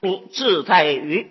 你自在于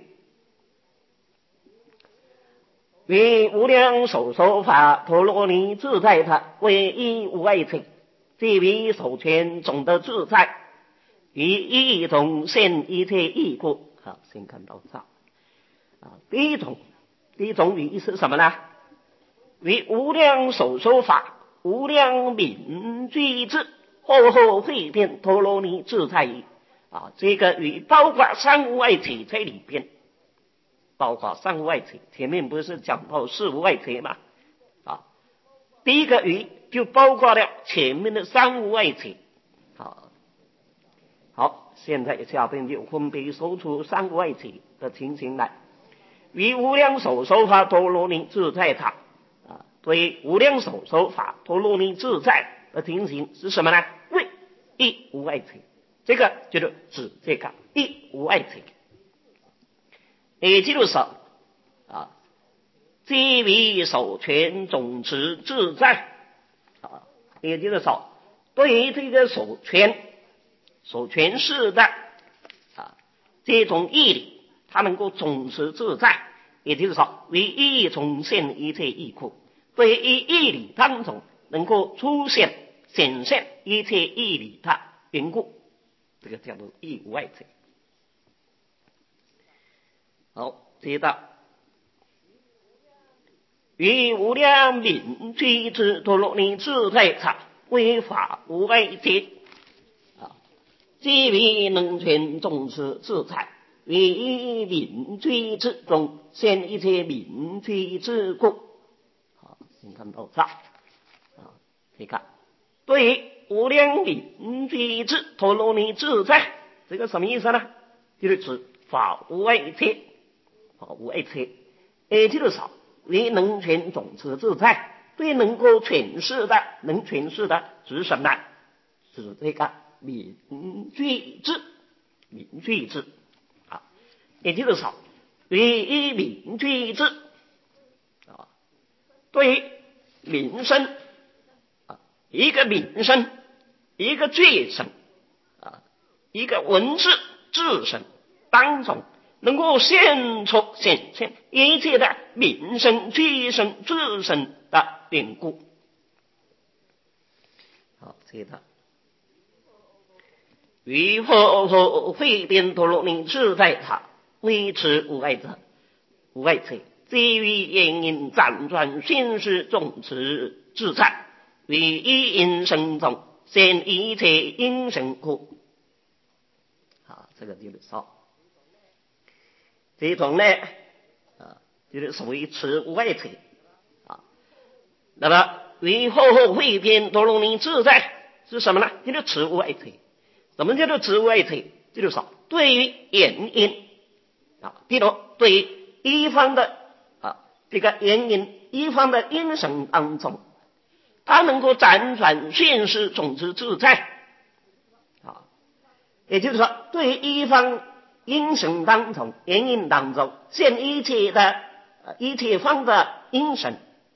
于无量寿说法陀罗尼自在他，唯一无碍体，即为手权总的自在，于一种现一切义故。好，先看到这第一种语义是什么呢？为无量寿说法无量名具智后汇变陀罗尼自在义这个语包括三无碍体在里边，包括三无碍体，前面不是讲到四无碍体吗？第一个语就包括了前面的三无碍体。好，现在下边就分别说出三无碍体的情形来。于无量寿说法陀罗尼自在他对无量寿说法陀罗尼自在的情形是什么呢？为一无碍体，这个就是指这个一无碍体，也就是说即为手权总持自在也就是说对于这个手权式的这种义理，它能够总持自在，也就是说为义重现一切义故，对于义理当中能够出现显现一切义理的缘故，这个叫做义无碍体。好，接着于无量名具智陀罗尼自在他，为法无碍体即为能权总持自在，为名具智中现一切名具智故。好，先看到这可以看对于无量名具智陀罗尼自在，这个什么意思呢？就是指法无碍体，也就是说为能权总持自在，对能够诠释的指什么呢？指这个名具智也就是说为一名具智对于名声一个名声一个句声一个文字字声当中能够显现一切的名声句声字声的缘故。好，接着于佛汇变陀罗尼自在他，为持无碍体，基于因缘辗转心事总持自在，为一因生中现一切因生故。好，这个就是说这种呢就是属于持无碍体那么为后汇变陀罗尼自在是什么呢？就是持无碍体。什么叫做持无碍体？就是说对于原因比如对于一方的这个原因一方的因声当中，它能够辗转现世总持自在也就是说对于一方因声当中原因当中现一切方的因声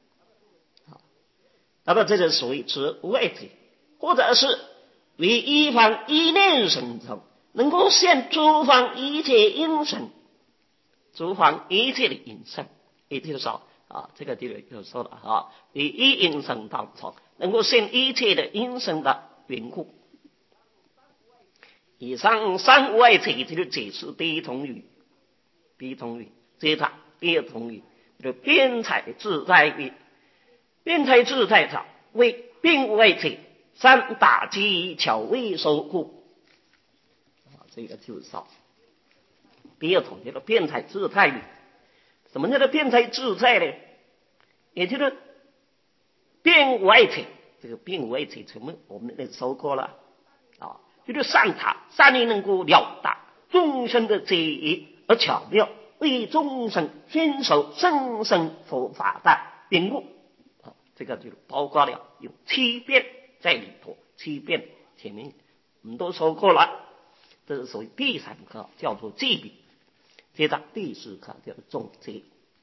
那么这就属于持无碍体。或者是为一方一念生中能够现诸方一切因声，诸方一切的因声，也就是说这个就说了为一因声当中能够现一切的因声的缘故。以上三无碍体就是解释第一种语，接着第二种语就辩才自在语。辩才自在者为并无碍体，三打击巧为守故这个就是说第二种叫做辩才自在语。什么叫做辩才自在呢？也就是并无碍体，这个并无碍体我们也说过了就是善于能够了达众生的解疑，而巧妙为众生宣守生生佛法的缘故这个就包括了有七辩在里头。七辩前面我们都说过了，这是属于第三课，叫做记笔。接着第四课叫做总结。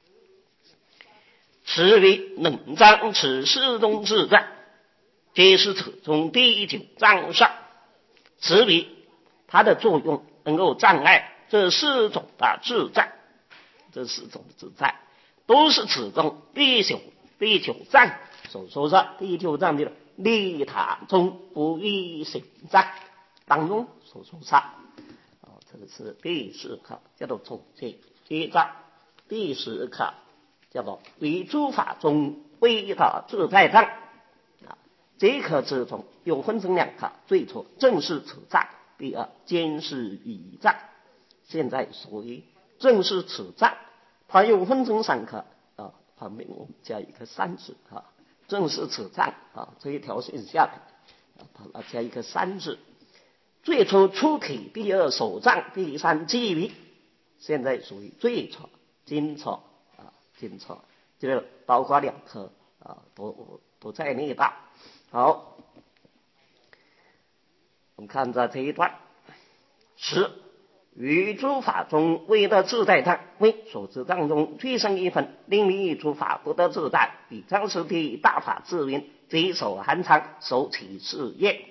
此为能彰此四中自在，皆是此中第九章上。此为它的作用能够障碍这四种的自在，这四种自在都是此中第九章所说的第九章的利他中不异行在当中所说的。这个是第四课，叫做总结结章。第十课叫做于诸法中唯他自在藏。这课之中又分成两课，最初正是此藏，第二监视语藏。现在所谓正是此藏，它又分成三课旁边我们加一个三字正是此藏这一条线下它加一个三字。最初出体，第二手藏，第三机于，现在属于最初精初精初，就是包括两科都在内的。好，我们看着这一段，十于诸法中唯得自在藏，为所知藏中俱生一分，另于诸法不得自在，彼藏实体大法自云，即手含藏，手起事业。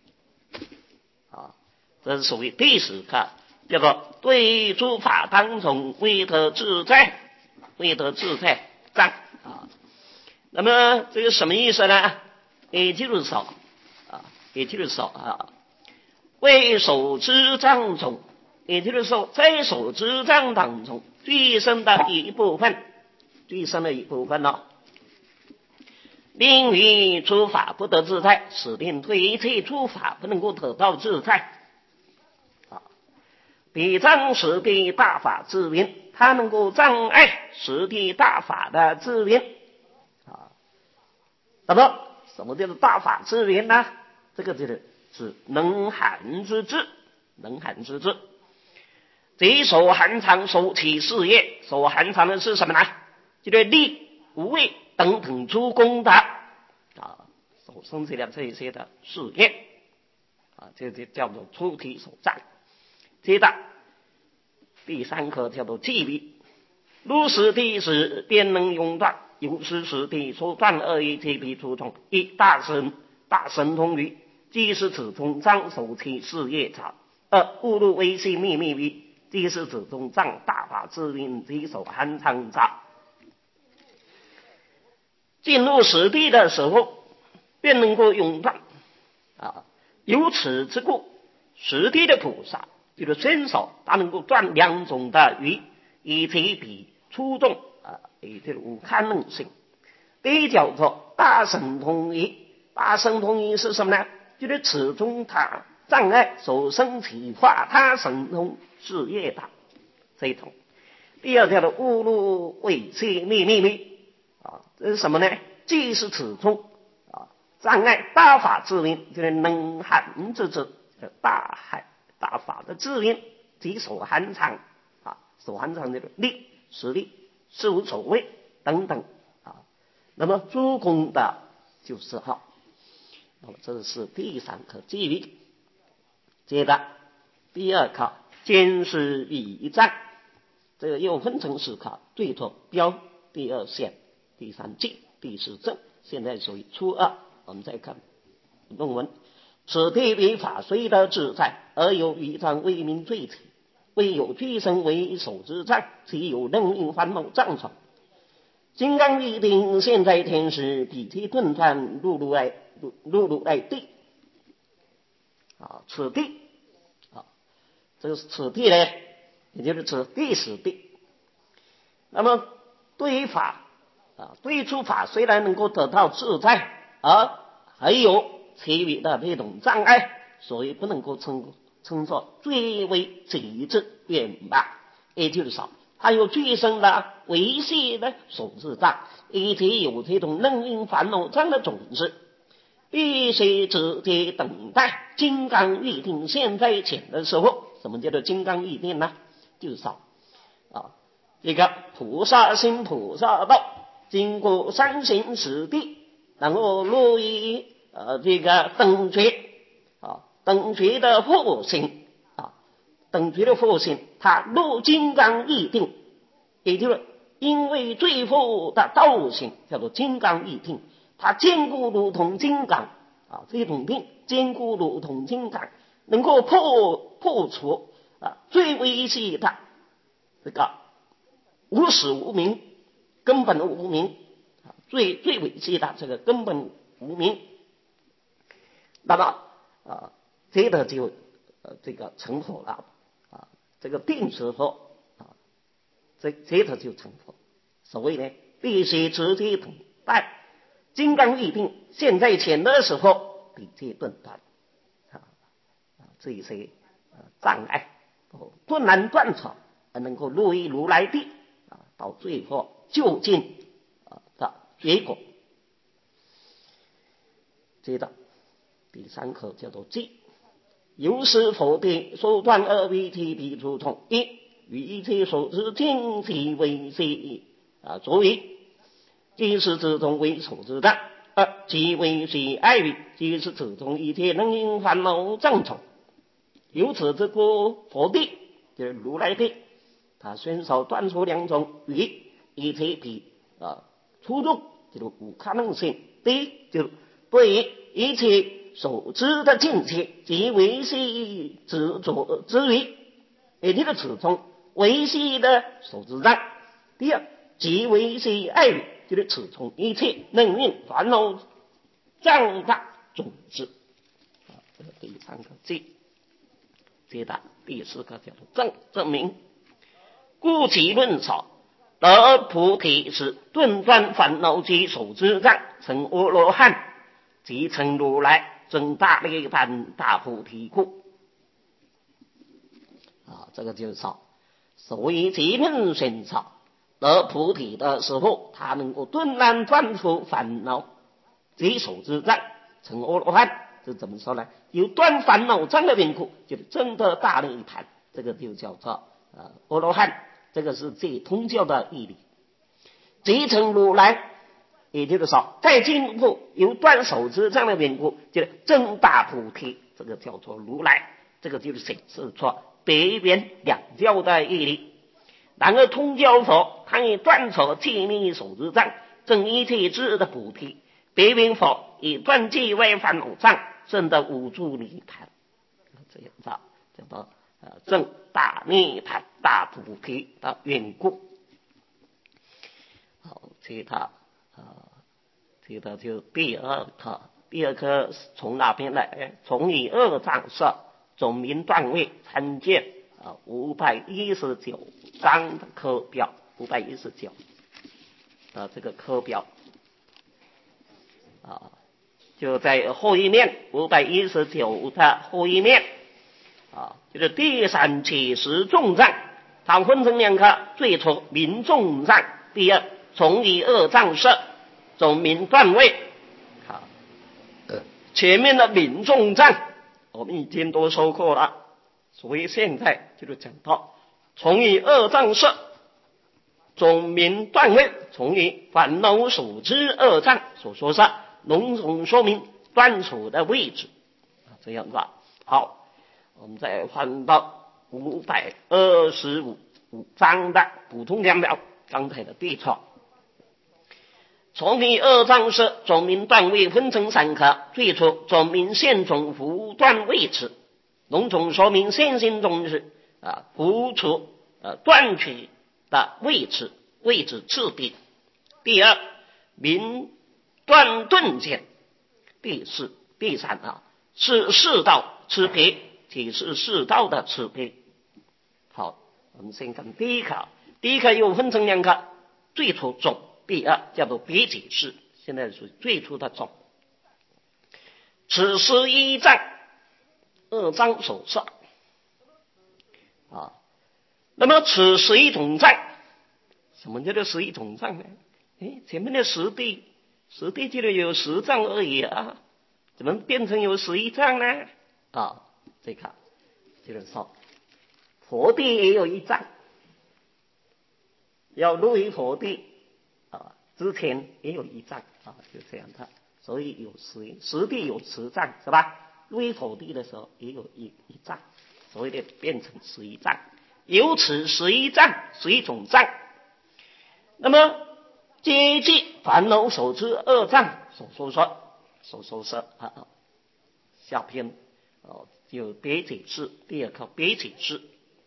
这是属于第十课，叫做对于诸法当中唯得自在，唯得自在藏那么这个什么意思呢？也就是说为手知藏中，也就是说在手知藏当中最深的一部分令于诸法不得自在，使令对一切诸法不能够得到自在彼障实地大法自云，它能够障碍实地大法的自云那么什么叫做大法自云呢？这个就是能含之智，这手含藏手起事业，手含藏的是什么呢？就是力无畏等等诸功德手生起了这些的事业这就叫做出体手障。接着第三课叫做纪律，如实地时便能用断，有时实地所断而一切必出众，一大神通于，即是此中藏手起事业者；二误入微细秘密于，即是此中藏大法自云即手含藏者。进入实地的时候便能够用断由此之故，实地的菩萨就是伸手，他能够断两种的语，以及比出众也就是无堪能性。第一叫做大神通于，大神通于是什么呢？就是此中他障碍所生起化他神通事业的这一种。第二叫做误入微细秘密这是什么呢？既是此中障碍大法自云，就是能含之智，大法的自云，即手含藏手含藏的力实力事无所谓等等那么诸功德就是那么这是第三课纪律。接着第二课监视语藏，这个又分成四课，最初标，第二线，第三记，第四证，现在属于初二。我们再看论文，此地为法虽得自在，而有语藏为民罪体，未有俱生为手之藏，其有能应烦恼障闯。金刚一定现在天时，彼其顿断入入来地此地这个是此地呢，也就是此地实地。那么对于法对诸法虽然能够得到自在，而还有其余的这种障碍，所以不能够称作最为极致圆满。也就是说还有俱生的维系的手智障，以及有这种能因烦恼障的种子，必须直接等待金刚预定现在前的时候。什么叫做金刚预定呢？就是说这个菩萨行菩萨道，经过三行十地，然后落于这个等觉的佛性等觉的佛性，它入金刚预定，也就是因为最后的道性叫做金刚预定，它坚固如同金刚这种定坚固如同金刚，能够破除最危险的这个无始无明，根本无明，最危险的这个根本无明。那么这个就这个成佛了这个定时佛这个就成佛。所谓呢，必须直接等待金刚一定现在前的时候比这顿断这一些障碍顿然断除，能够入于如来地到最后究竟的结果。接着第三课叫做记，由是否定所断而为其必出从一与一切所知尽其为是所以即是自从为所知的即为是爱语，即是自从一切能因烦恼障从。由此这个佛地就是如来地，他宣说断除两种与一切比初中就是无可能性。第一就是对于一切所知的境界即为是执着之于也就是此从为是的所知障。第二即为是爱语，就是此从一切能因烦恼障的种子这个第三个记。接着第四个叫做证明，故其论说得菩提是顿断烦恼及所知障，成阿罗汉，即成如来，证大涅槃大菩提故这个就是说，所以结论宣说得菩提的时候，他能够顿然断除烦恼及所知障，成阿罗汉。这怎么说呢？有断烦恼障的缘故，就是证得大涅槃，这个就叫做阿罗汉。这个是这通教的义理。即成如来，也就是说再进一步有断所知障的缘故，就是证大菩提，这个叫做如来。这个就是显示出北边两教的义理。然而通教佛他以断除界内所知障，证一切智的菩提；北边佛以断界外烦恼障，证得无住涅槃。这样叫做证大涅槃大菩提的缘故。好，其他就第二课从哪边来？从以二藏色总名段位参见519章的课表，519这个课表就在后一面519的后一面就是第三起实重障，它分成两个，最初名重障，第二从以二障色总名段位。前面的名重障我们已经都说过了，所以现在就是讲到从以二障色总名段位，从以烦恼所知二障所说上隆重说明断除的位置这样子好，我们再翻到525章的普通讲表，刚才的对错。从以二障色总名段位分成三科，最初总名现种不断位置，隆重说明现行中是不除断取的位置次第。第二名断顿见。第三是世道持别，即是世道的持别。好，我们先看第一课。第一课又分成两个，最初总，第二叫做别解释，现在属于最初的总。此时一障二障所说那么此十一种障，什么叫做十一种障呢？前面的十地就有10障而已怎么变成有11障呢？这个就是说佛地也有一障，要入于佛地之前也有一障就这样的，所以有实地有10障是吧？入于佛地的时候也有一障，所以就变成11障。由此11障11种障，那么接近烦恼所知二障所说下篇就别解释，第二课别解释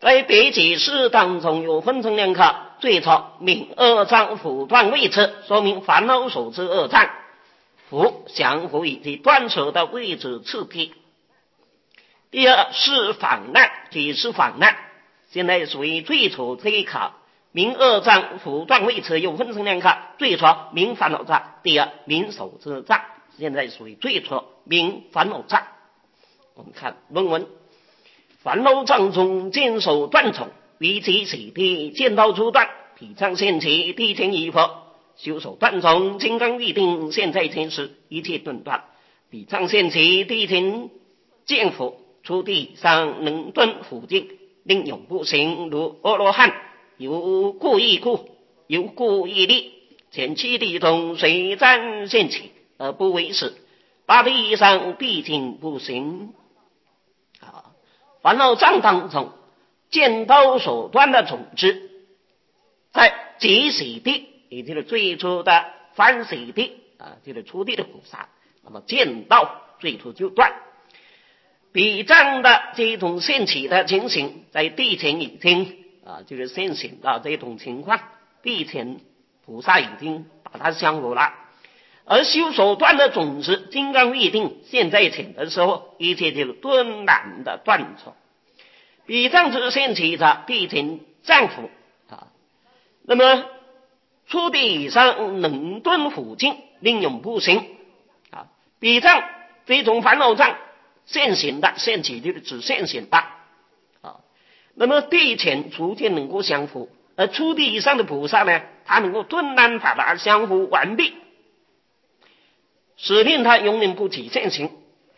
在别解释当中有分成两课，最初明二章辅断位置，说明烦恼所知二障，辅降伏以及断除的位置次第。第二是反难，解释反难，现在属于最初这一课。明二障辅断位置有分成两课，最初明烦恼障，第二明所知障，现在属于最初明烦恼障。我们看论文，烦恼障中见手断从，离即洗地见道初断，脾脏现起地前已佛，修手断从金刚立定，现在前时一切顿断，脾脏现起地前见佛，出地上能顿辅境，令永不行如阿罗汉，由故意故，由故意力，前期地中随暂现起而不为事，八地上毕竟不行。烦恼障当中见到所断的种子，在即洗地，也就是最初的翻洗地就是初地的菩萨，那么见到最初就断。比障的这种现起的情形，在地前已经就是现行的这种情况，地前菩萨已经把它降伏了。而修所断的种子金刚立定现在前的时候，一切就是顿然的断除。比障之现起的地前丈夫那么初地以上能顿辅境，令永不行比障这种烦恼障现行的现起就是指现行的那么地前逐渐能够降伏，而初地以上的菩萨呢，他能够顿然把它降伏完毕，使令他永远不起现行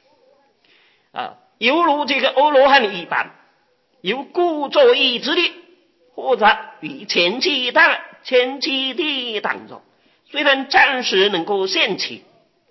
犹如这个阿罗汉一般，由故作意之力，或者与前期地当中，虽然暂时能够现起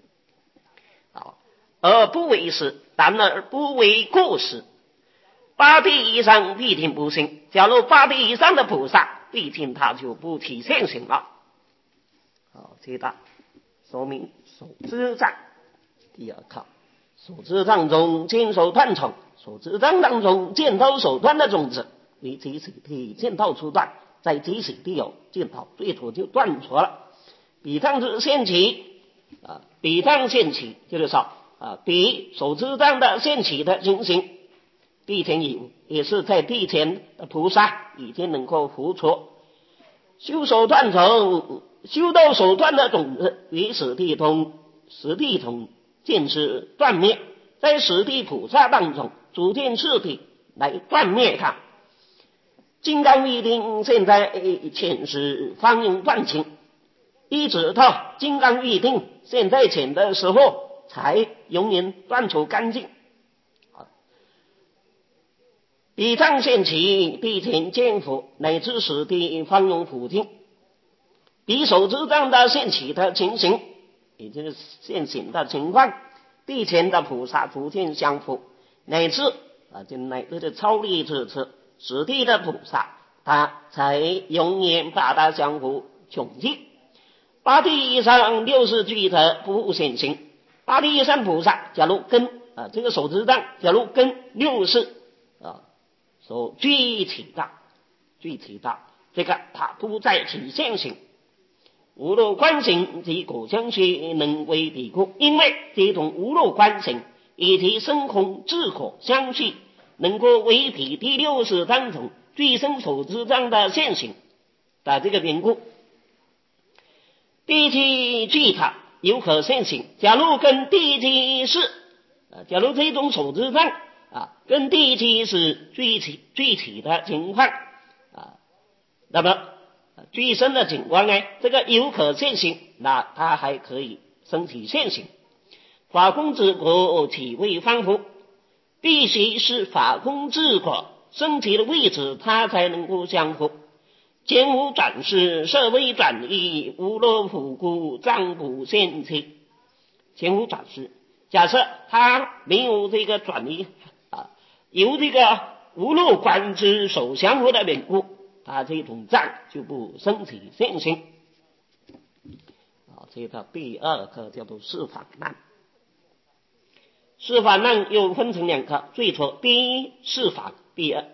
而不为事，然而不为过失。八地以上必定不行，假如八地以上的菩萨，毕竟他就不起现行了。这个说明所知障。第二课，所知障中见手断从，所知障当中见到手断的种子，为即洗地见到初断，在即洗地有见到最初就断除了。比障之现起比障现起就是说比所知障的现起的情形，地前有也是在地前的菩萨已经能够付出。修手断从，修到手断的种子与实地同见是断灭，在实地菩萨当中逐渐实地来断灭它。金刚立定现在前时方用断情，一直到金刚立定现在前的时候才永远断除干净。比障现起地前见佛，乃至实地方用辅境，比手知障的现起的情形，也就是现行的情况，地前的菩萨逐渐降伏，乃至的超力至此，实地的菩萨他才永远把它降伏穷尽。八地以上60具的不现行，八地以上菩萨假如跟这个手知障假如跟60所具体的这个它不在体现行，无漏观行及果相续能为比故，因为这种无漏观行以及生空智果相续能够为比第60当中最深所知障的现行的这个缘故。第七具它有可现行，假如跟第七是假如这种所知障跟第七是具体的情况那么最深的情况呢，这个有可现行，那它还可以升起现行。法空之果体位方服，必须是法空之果升起的位置，它才能够相符。前无转世，设为转移，无漏复故，障不现起。前无转世，假设它没有这个转移由这个无漏观之所降伏的缘故，它这种障就不升起现行。这个第二课叫做四反难。四反难又分成两课，最初第一四反，第二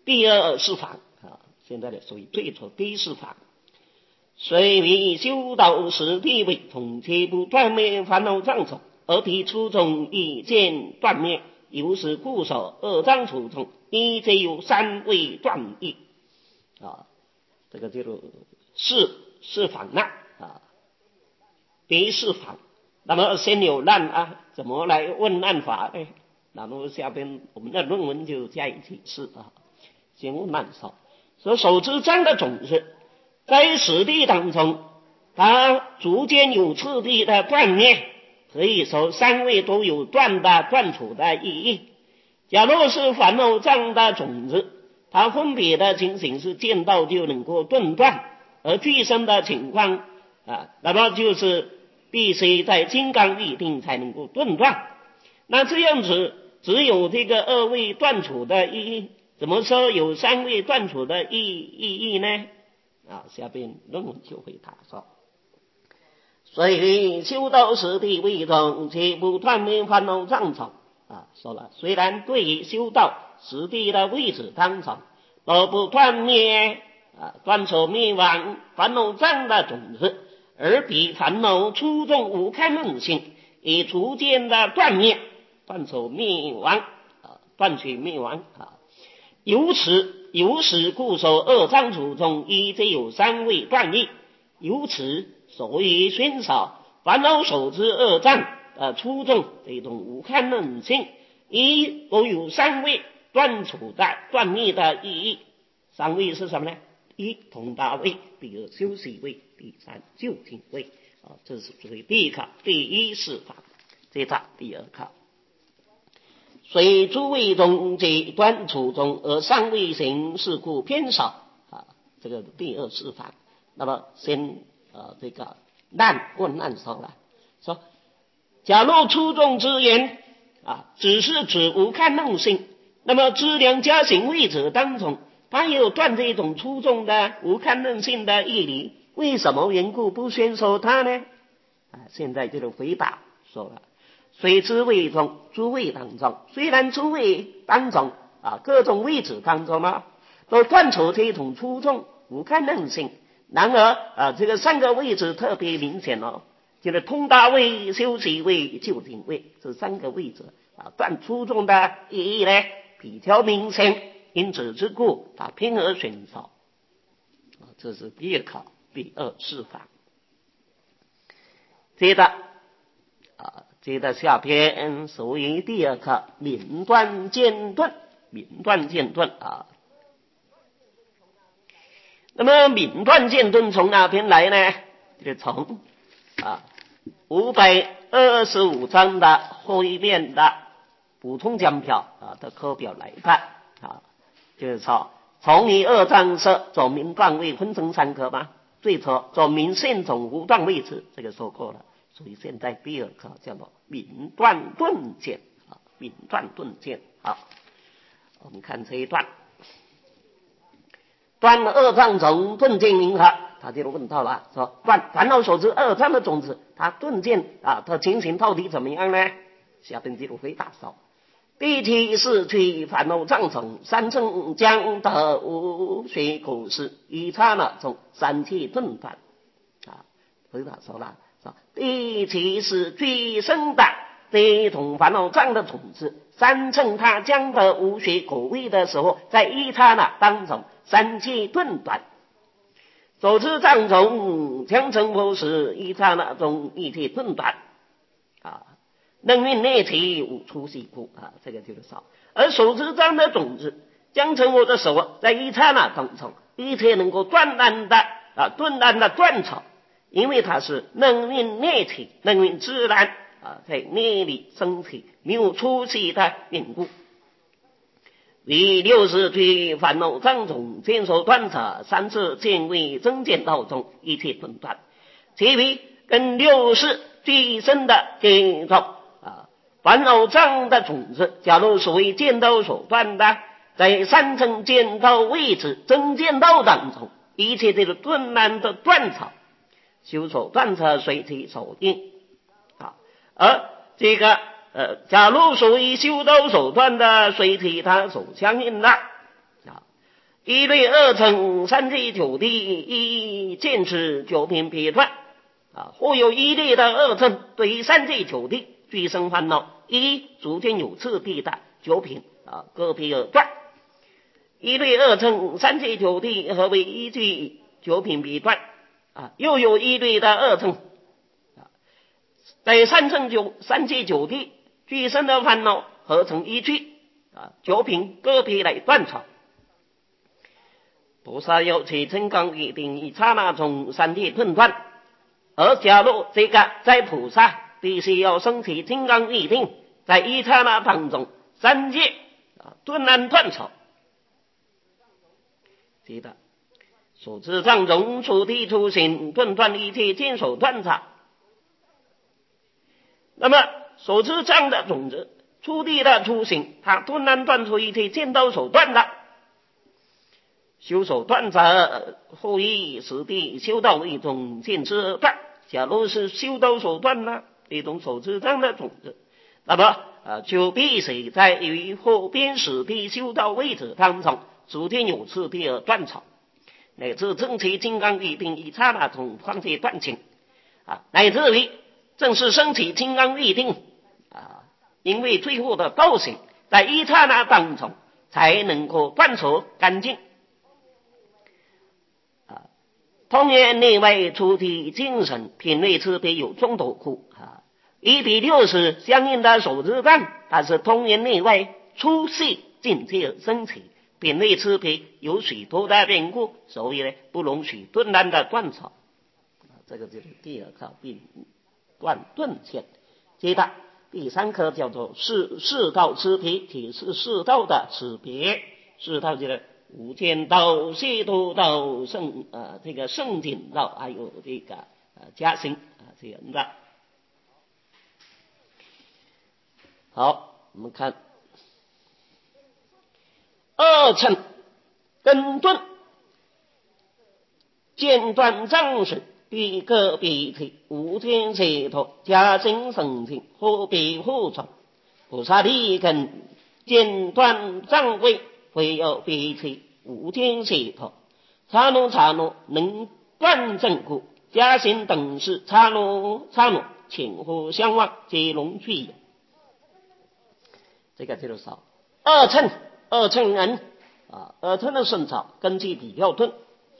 第二四法啊，现在的属于最初第四法。虽为修道时地位统皆不断灭烦恼障重，而提初中意见断灭，由是固守二障初中，一皆有三位断义啊，这个就是四法难啊，第四法。那么先有难啊，怎么来问难法呢？然后下边我们的论文就加以解释啊。先问难说，说手之障的种子，在实地当中，它逐渐有次第的断灭，可以说三位都有断除的意义。假若是烦恼障的种子，它分别的情形是见到就能够顿断，而具身的情况啊，那么就是必须在金刚立定才能够顿断。那这样子只有这个二位断除的意义，怎么说有三位断除的意义呢？啊，下边论文就回答说，所以修道时地位中，皆不断灭烦恼障重啊。说了，虽然对于修道实地的位置当中，都不断灭啊，断除灭亡烦恼障的种子，而比烦恼初众无开论性，以逐渐的断灭，断除灭亡啊，断取灭亡啊。由此固守二障处中，一皆有三位断义。由此所以宣少烦恼手之二障初众这种无看论性，一都有三位断除的断灭的意义。三位是什么呢？一通达位，第二休息位，第三究竟位啊，这是属于第一课第一四法，这课第二课。虽诸位中皆断除中，而三位行是故偏少啊，这个第二四法。那么先这个难问难说了，说假若初众之言啊，只是指无看论性，那么知量加行位者当中，他也有断这种初众的无看论性的义理，为什么缘故不宣说他呢？啊，现在这个回答说了。虽知位中诸位当中，虽然诸位当中啊各种位置当中呢，都断除这种初众无看论性，然而这个三个位置特别明显哦，就是通达位、休息位、究竟位这三个位置啊，断初众的意义呢比较明显，因此之故他偏而选少啊，这是第二考第二四法。接着下篇属于第二课明断渐顿啊。那么明断渐顿从哪边来呢？就从525章的后一面的补充讲表的课表来看啊，就是说从以二章设走明断位分成三科嘛，最初走明现总无断位置，这个说过了。所以现在第二课叫做明断顿渐啊，明断顿渐。好，我们看这一段，断二障中顿渐明何？他就问到了，说断烦恼所知二障的种子，它顿渐它情形到底怎么样呢？下边记录回答说：第七是去烦恼障中，三乘将得无学口事，一刹那中三气顿断啊。回答说了。第七是最深的这种烦恼障的种子，三乘它将得无学口味的时候，在一刹那当中三气顿断，手之障中将成佛时，一刹那中一气顿断啊，能运内气无出息故啊，这个就是说，而手之障的种子将成佛的时候，在一刹那当中一切能够顿然的断除，因为它是能运内气，能运自然在内里生起没有出息的缘故。第六是对烦恼障中见所断者，三次见为增见道中一切顿断，其余跟六是最深的这种烦恼障的种子，假如所谓见道所断的，在三乘见道位置增见道当中，一切这个顿然的断除，修所断者随其所应而这个假如属于修道所断的，随其他所相应的一律二乘三界九地，一见此九品别断或有一律的二乘对于三界九地俱生烦恼，一逐渐有次第的九品各别而断。一律二乘三界九地何为依据九品别断又有一律的二乘在三界九地俱生的烦恼合成依据九品个别来断除。菩萨有其金刚一定一刹那从三界顿断，而假如这个在菩萨必须要升起金刚一定，在一刹那当中三界顿然断除。记得所知障中出地出行顿断一切见手断察。那么所知障的种子出地的出行，它顿然断除一切见到手段的修手段者，后以实地修到一种见知而断。假如是修到手段呢，一种所知障的种子，那么就必须在于后边实地修到位置当中逐渐有次第而断除，乃至正其金刚一定一刹那从方界断情乃至于正是升起金刚一定因为最后的道行在一刹那当中才能够断除干净。同样内外出体精神品类差别有中斗库1比60相应的手指障，它是同样内外出世境界升起，品类差别有许多的变故，所以呢不容许顿然的断除这个就是第二课并断顿现。接着第三课叫做世道差别，体是世道的差别。世道就是无间道、解脱道、这个圣境道，还有这个加行这样的。好，我们看二乘根顿间断障时必个别体无间解脱加行圣境互别互从。菩萨力根间断障位会有别体无间解脱，刹那能断正故，加行等事刹那前后相望皆容具有。这个就是说二乘人二乘的圣草根基比较钝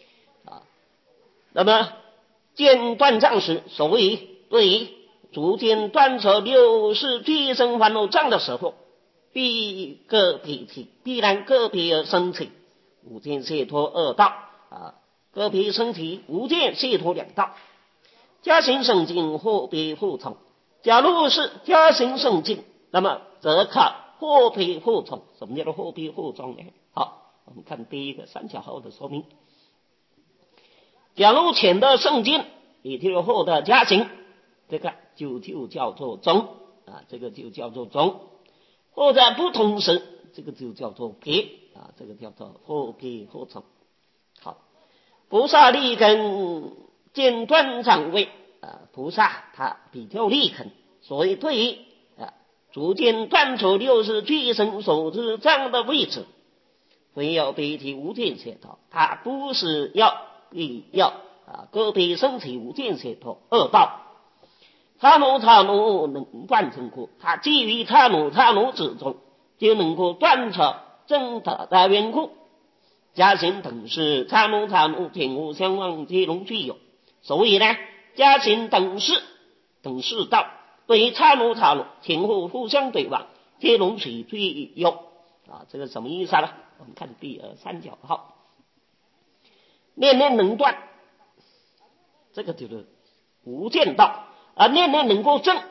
那么间断障时，所以对于逐渐断除六识俱生烦恼障的时候，必然个别而生起无间解脱二道个别生起无间解脱两道，加行圣境互别互从。假如是加行圣境，那么则可互别互从。什么叫做互别互从呢？好，我们看第一个三角号的说明。假如前的圣境也就是后的加行，这个就叫做中这个就叫做中，或者不同时，这个就叫做别这个叫做互别互从。好，菩萨力根间断障位菩萨他比较力肯，所以对于逐渐断除六识俱生所知障的位置，非要别体无间解脱，他不是要个别升起无间解脱二道。刹那能断成果，它基于刹那之中就能够断除正德的缘故，加行等是刹那前后相望皆容具有。所以呢，加行等是道对于刹那前后互相对望皆容具有这个什么意思呢？我们看第三角号，念念能断，这个就是无间道念念能够正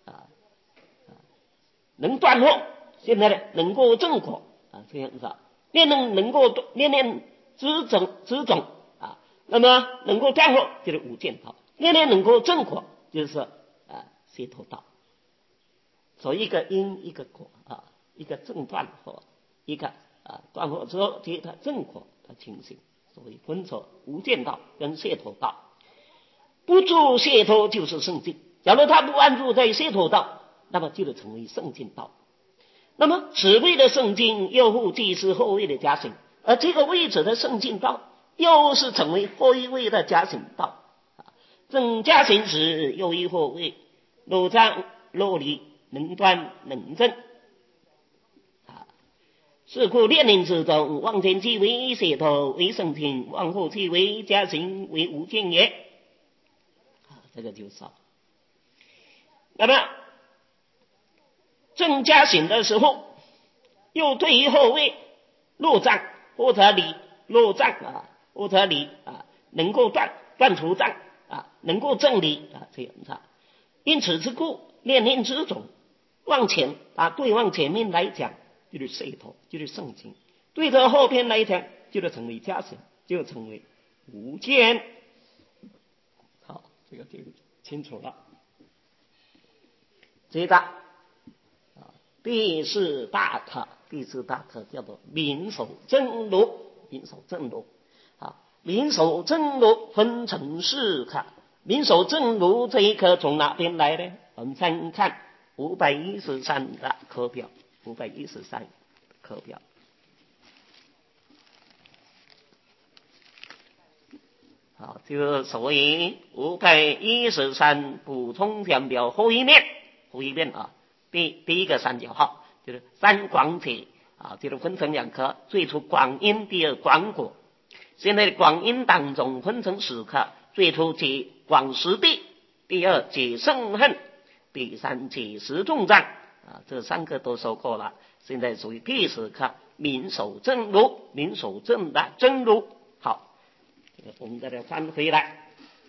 能断惑，现在呢能够正果这样子念念能够念念知种那么能够断惑就是无间道，念念能够正果就是解脱道。所以一个因一个果一个正断惑，一个断惑之后接着正果的情形，所以分成无间道跟解脱道。不住解脱就是圣境，假如他不安住在解脱道，那么就成为圣境道。那么此位的圣境又复既是后位的加行， 而这个位置的圣境道，又是成为后一位的家行道。正家行时，又一后位，漏藏漏离，能断能正。是故列宁之中，往前即为邪头，为圣境；往后即为家行，为无间也。这个就少。那么正家行的时候，又对于后位漏障或者离漏障或者离能够断除障能够正离这样子。因此之故，列宁之中往前对往前面来讲就是邪头，就是圣境；对着后边来讲就是成为家行，就成为无间。好，这个就清楚了。接着第四大课叫做民守正路。民守正路民守正路分成4课。民守正路这一课从哪边来呢？我们先看513的课表。513课表，好，就所谓513补充讲表后一面第一个三角号就是三广解就是分成2课，最初广因，第二广果。现在广因当中分成4课，最初解广实地，第二解圣恨，第三解实重障这3个都说过了。现在属于第4课民守正路，民守正的正路。好，我们再来翻回来，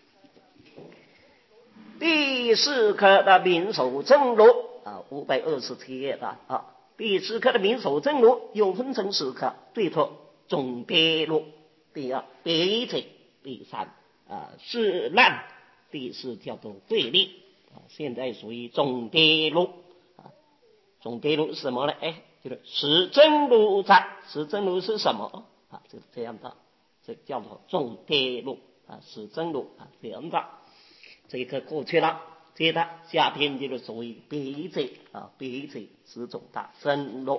第4课的民守正路527页的第4课的民守正路又分成4课，最初总跌路，第二别解，第三是难，第4叫做对立现在属于总跌路总跌路是什么呢？就是实正路实正路是什么就这样的，这叫做总跌路实正路这样的。这一课过去了，接着下篇就是属于别解别解是总的正路。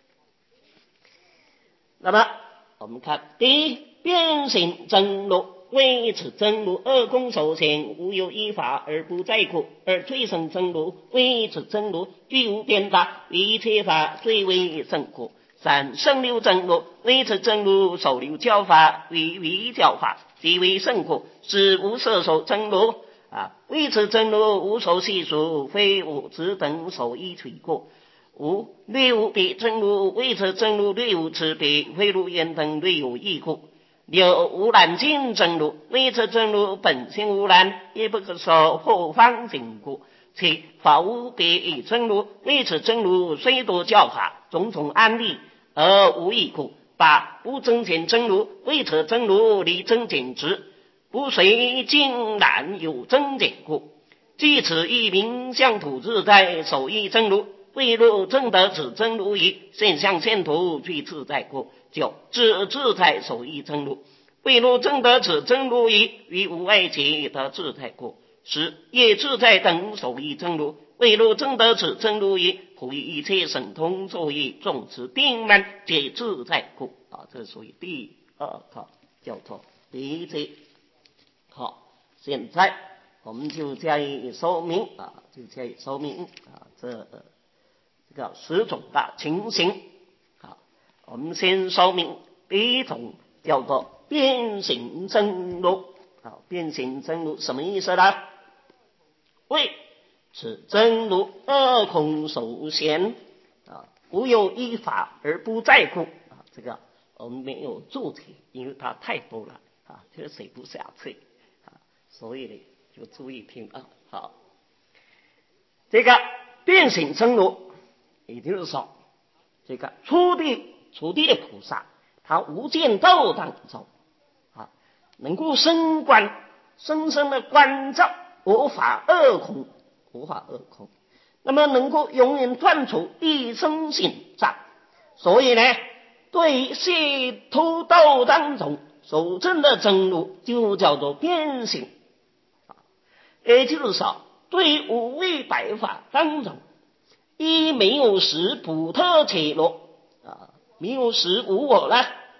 那么我们看第一，变形正路，为此正路2公首先，无有依法而不在故；而退生正路，为此正路具无变法，一切法最为正故。3圣流正路，为此正路首流教法为教法，即为圣故。4无摄受正路为此正路无所系数，非我只等手一取过。5略无别正路，为此正路略无此别，非如言等略有异故。6无染尽正路，为此正路本性无染，也不可受后方经故。7法无别正路，为此正路虽多教法，种种案例而无异故。8不增减正路，为此正路离增减值，不随尽然有增减故。即此一名相土自在，手艺正路，未入正德此正路矣，现象现图具自在故。9自在手艺正路，未入正德此正路矣，于无外界得自在故。10业自在等手艺正路，未入正德此正路矣，普于一切神通作业众持定门皆自在故。这属于第2课，叫做理解。好，现在我们就加以说明这个10种的情形。我们先说明第一种叫做变形正路。变形正路什么意思呢？为此正路2空首先无有依法而不在故。这个我们没有注解，因为它太多了就写不下去所以呢就注意听好，这个变形正路，也就是说这个初地的菩萨，他无间道当中能够深深的关照无法二空，那么能够永远断除一生性障。所以呢，对于解脱道当中所证的正路，就叫做变形。也就是说，对于五位百法当中，一没有识普特切罗没有识无我了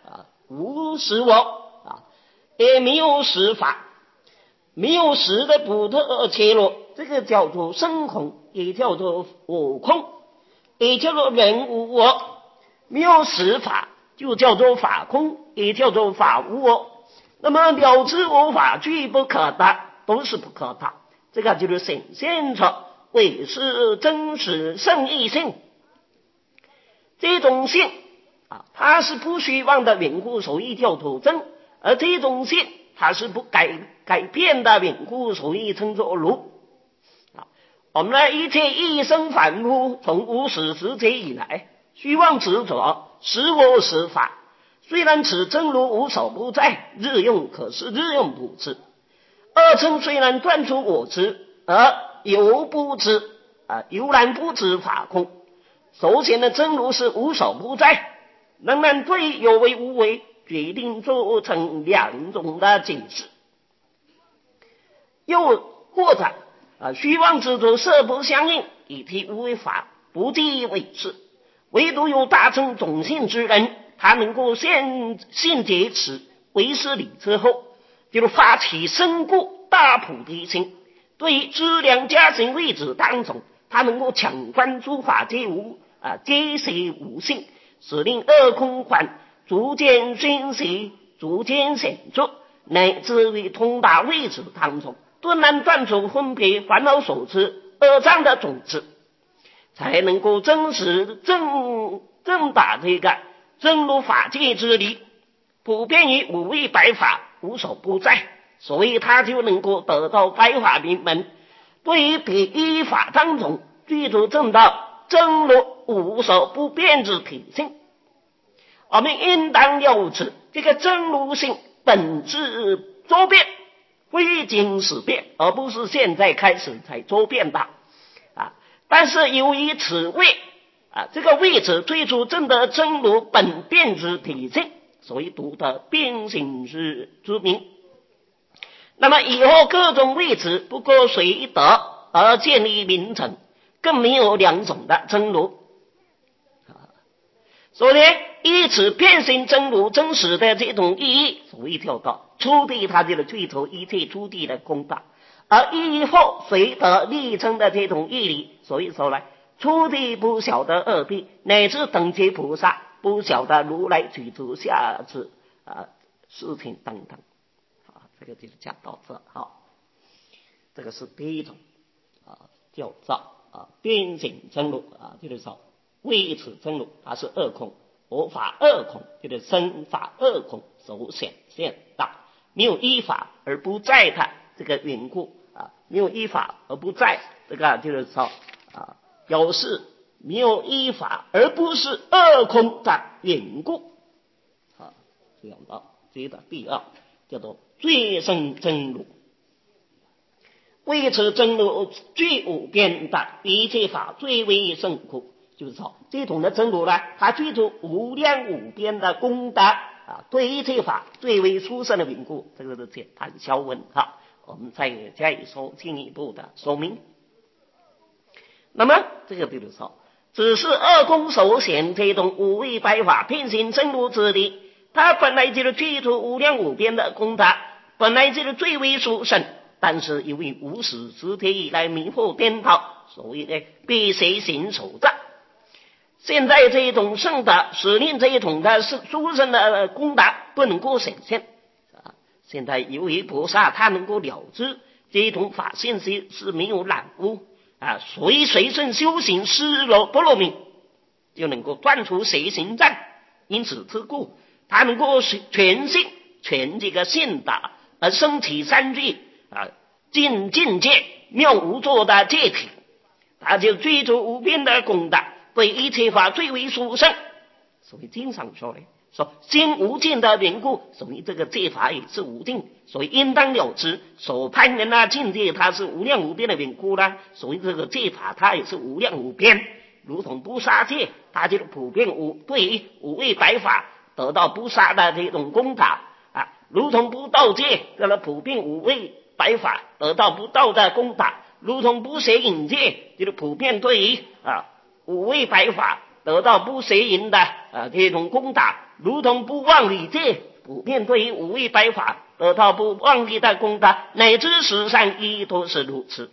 无实我啊，也没有实法，没有实的不特切落，这个叫做生空，也叫做我空，也叫做人无我。没有实法就叫做法空，也叫做法无我。那么了知无法，俱不可得，都是不可得。这个就是显现出为是真实圣义性。这种性啊，它是不虚妄的缘故，所以叫做真；而这种性，它是不改变的缘故，所以称作如。啊，我们呢，一切一生凡夫，从无始时节以来，虚妄执着，实我实法。虽然此真如无所不在，日用可是日用不知。二乘虽然断除我执，而犹不知犹然不知法空。首先的真如是无所不在，仍然对有为无为决定做成两种的解释。又或者虚妄执着色不相应，以替无为法不计为是。唯独有大乘种性之人，他能够信解此唯识理之后，就发起深固大菩提心，对于资粮加行位置当中，他能够抢观诸法皆无皆是无性，使令二空观逐渐熏习，逐渐显著，乃至于通达位置当中，顿然断除分别烦恼所知二障的种子，才能够真实正打这个真如法界之理，普遍于五位百法无所不在，所以他就能够得到百法明门。对于别一法当中具足正道真如无所不变之体性，我们应当了知这个真如性本质周遍，非经始变，而不是现在开始才周遍的但是由于此位这个位置最初证得真如本变之体性，所以独得变性之名。那么以后各种位置不过随得而建立名称，更没有两种的真如。所以以此变性真如真实的这种意义，所谓跳到初地，它就是追求一切初地的功德，而以后随得立称的这种义理，所以说呢，初地不晓得二谛，乃至等觉菩萨不晓得如来举足下之事情等等。这个就是讲到这。好，这个是第一种叫做变性真如就是说为此真如它是二空，我法二空，就是身法二空所显现的，没有依法而不在的这个缘故没有依法而不在，这个就是说表示没有依法而不是二空的缘故。这样的这个第二叫做最胜真如，为此真如具无边的一切法最为胜苦，就是说这种的真如呢，它具足无量无边的功德对一切法最为殊胜的缘故。这个是简单小文我们再加以说进一步的说明。那么这个比如说只是二空所显这种五位百法变形真如之力，它本来就是具足无量无边的功德，本来就是最为殊胜，但是因为无始时节以来迷惑颠倒，所以呢被谁行守着。现在这种圣德使令这一种的殊胜的功德不能够显现现在由于菩萨他能够了知这一种法性是没有染污随顺修行失落不落命，就能够断除邪行障。因此之故，他能够全信全这个信德而升起三聚境界妙无作的戒体，他就追逐无边的功德，对一切法最为殊胜。所以经常说心无尽的缘故，所以这个戒法也是无尽，所以应当了知所攀缘境界它是无量无边的缘故啦，所以这个戒法它也是无量无边。如同不杀戒，它就普遍对于五位百法得到不杀的这种功德如同不盗戒，普遍五位百法得到不盗的功德，如同不邪淫戒，就是普遍对于五位百法得到不邪淫的这种功德，如同不妄理戒，普遍对于五味百法得到不妄理的功德，乃至世上亦都是如此。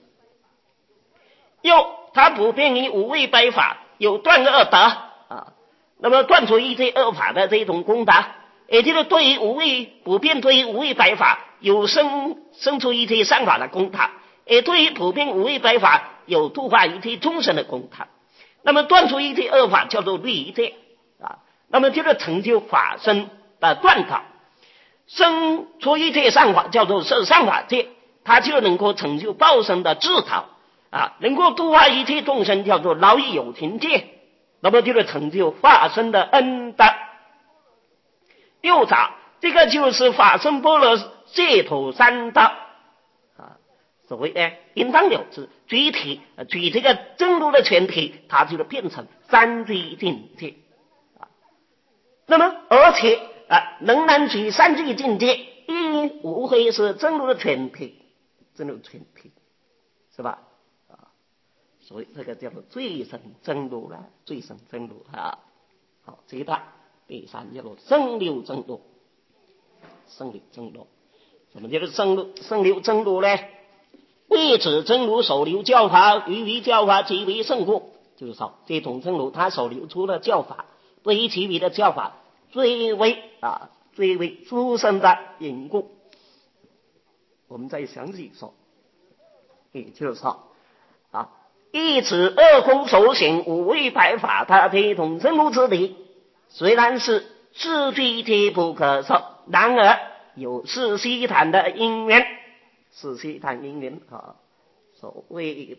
他普遍于五味百法有断恶德那么断除一切恶法的这种功德，也就是对于普遍对于五味百法有生出一切善法的功德，也对于普遍五味百法有度化一切众生的功德。那么断除一切恶法叫做律仪戒那么就是成就法身的断导，生出一切善法叫做摄善法戒，它就能够成就报身的自导能够度化一切众生叫做劳逸有情戒，那么就是成就法身的恩德。六杂这个就是法身般若解脱三道所谓的应当了知，具体举这个真如的全体，它就变成三聚境界那么而且仍然举三聚境界，无非是真如的全体，真如全体是吧所以这个叫做最胜真如了，最胜真如好，这一段第三叫做生流真如。生流真如什么叫做生流真如呢？为此真如所流教法，于教法极为胜过，就是说这种真如它所流出的教法，对于其余的教法最为殊胜的缘故。我们再详细说，也就是说以此二空所显五味百法，它这种真如之理，虽然是四句皆不可受，然而有四悉檀的因缘，四悉檀因缘所谓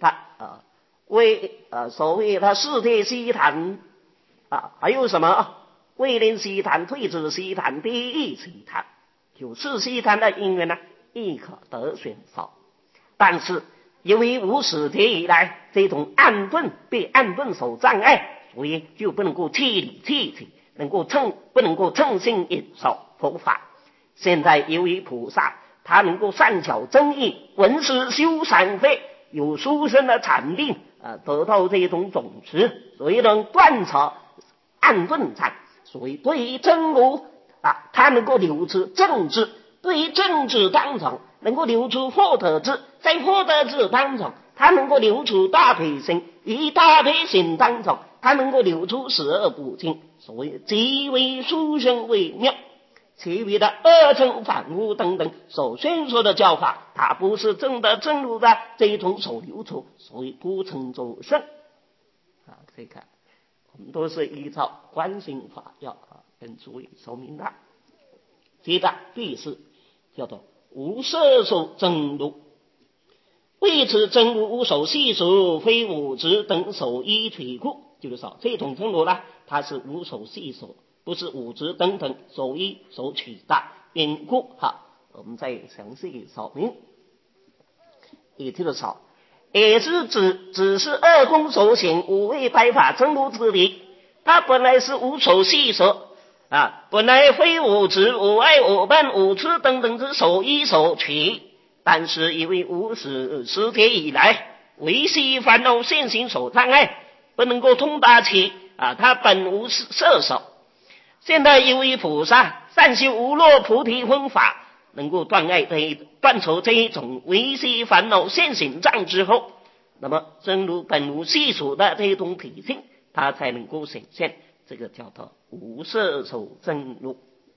所谓它四谛悉檀还有什么威灵悉檀、退子悉檀、第一悉檀，有四悉檀的因缘呢，亦可得选受。但是由于无始劫以来这种暗顿被暗顿所障碍，所以就不能够气理气体，不能够称心引受佛法。现在由于菩萨他能够善巧真意，闻思修善慧，有殊胜的禅定得到这种种子，所以能断除暗顿障。所以对于真如他能够流出正智，对于正智当中能够流出获得智，在获得智当中他能够流出大悲心，以大悲心当中他能够流出十恶不净，所以极为殊胜微妙。其余的二乘反悟等等所宣说的教法，它不是真的真如的这一种所流出，所以不称作圣这个我们都是依照观心法要跟诸位说明的。接着第四叫做无色受真如，为此真如无所系数，非五执等所依取故，就是说这种真如呢，它是无所系数，不是五执等等所依所取的缘故我们再详细说明。也就是说，也是只是二空所显五味百法真如之理，它本来是无所系数本来非五执、五爱、五伴、五痴等等之所依所取，但是因为无始时劫以来维系烦恼现行所障碍，不能够通达其它本无色手。现在因为菩萨善修无漏菩提分法，能够断除这一种维系烦恼现行障之后，那么真如本无系数的这种体性，它才能够显现，这个叫做无色受真如。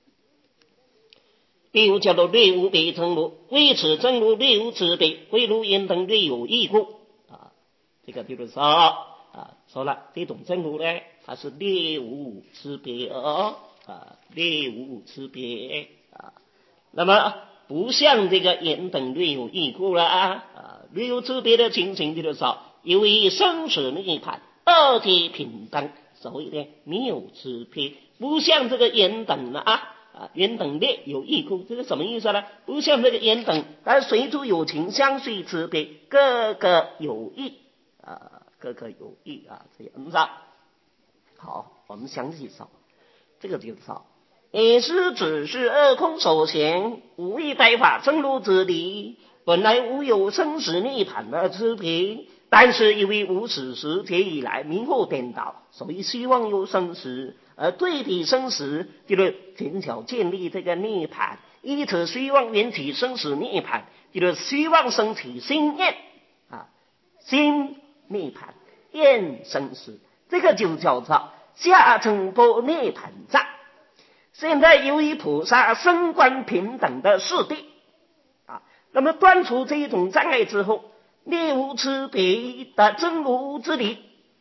第五叫做略无别真如，为此真如略无此别，非如言等略有异故这个就是说说了这种真如呢，它是略无差别略无差别那么不像这个言等略有异故了略有差别的情形，就是说由于生死涅槃二界平等，所谓的没有差别，不像这个言等言等略有异故，这个什么意思呢？不像这个言等它随处有情，相随差别，各个有异各个有异这样子。好，我们详细说，这个就是说也是只是二空所显五味百法真如之理，本来无有生死涅槃的差别， 但是因为无始时节以来迷惑颠倒，所以希望有生死，而对比生死就是寻求建立这个涅槃，以此希望缘起生死涅槃，就是希望升起心愿心涅槃愿生死，这个就叫做下乘波涅槃障。现在由于菩萨升观平等的四谛那么断除这种障碍之后，灭无差别的真如之理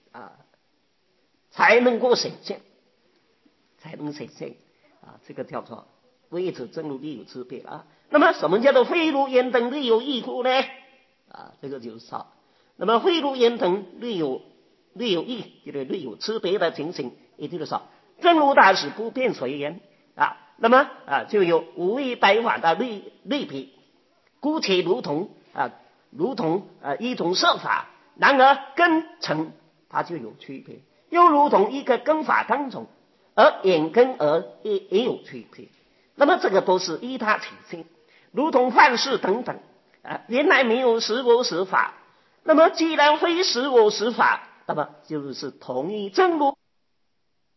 才能够显现，这个叫做为此真如力有差别那么什么叫做非如缘等律有异乎呢？这个就是说，那么非如缘等律有异，就是律有差别的情形，也就是说真如大师不变随缘那么就有无为百法的类别，姑且如同一种设法，然而根尘它就有区别，又如同一个根法当中，而眼根而也有区别。那么这个都是依他起性，如同幻视等等原来没有实我实法，那么既然非实我实法，那么就是同一真如